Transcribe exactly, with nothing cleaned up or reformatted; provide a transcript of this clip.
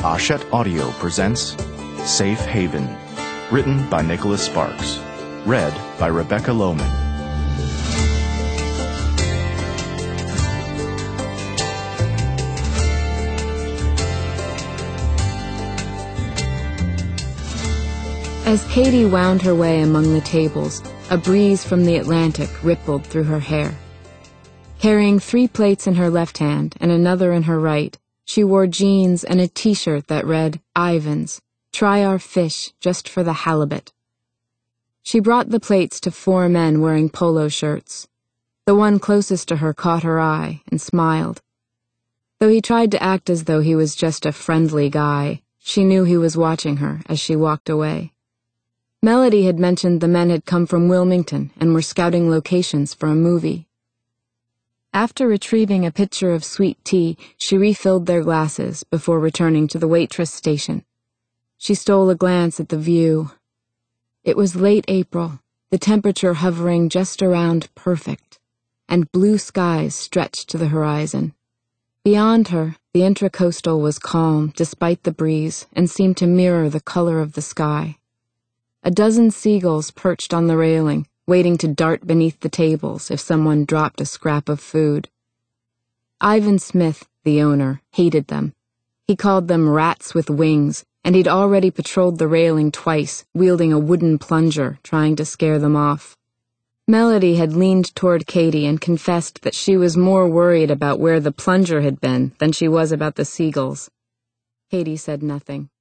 Hachette Audio presents Safe Haven, written by Nicholas Sparks, read by Rebecca Lohman. As Katie wound her way among the tables, a breeze from the Atlantic rippled through her hair. Carrying three plates in her left hand and another in her right, she wore jeans and a t-shirt that read, "Ivan's, try our fish just for the halibut." She brought the plates to four men wearing polo shirts. The one closest to her caught her eye and smiled. Though he tried to act as though he was just a friendly guy, she knew he was watching her as she walked away. Melody had mentioned the men had come from Wilmington and were scouting locations for a movie. After retrieving a pitcher of sweet tea, she refilled their glasses before returning to the waitress station. She stole a glance at the view. It was late April, the temperature hovering just around perfect, and blue skies stretched to the horizon. Beyond her, the Intracoastal was calm despite the breeze and seemed to mirror the color of the sky. A dozen seagulls perched on the railing, waiting to dart beneath the tables if someone dropped a scrap of food. Ivan Smith, the owner, hated them. He called them rats with wings, and he'd already patrolled the railing twice, wielding a wooden plunger, trying to scare them off. Melody had leaned toward Katie and confessed that she was more worried about where the plunger had been than she was about the seagulls. Katie said nothing.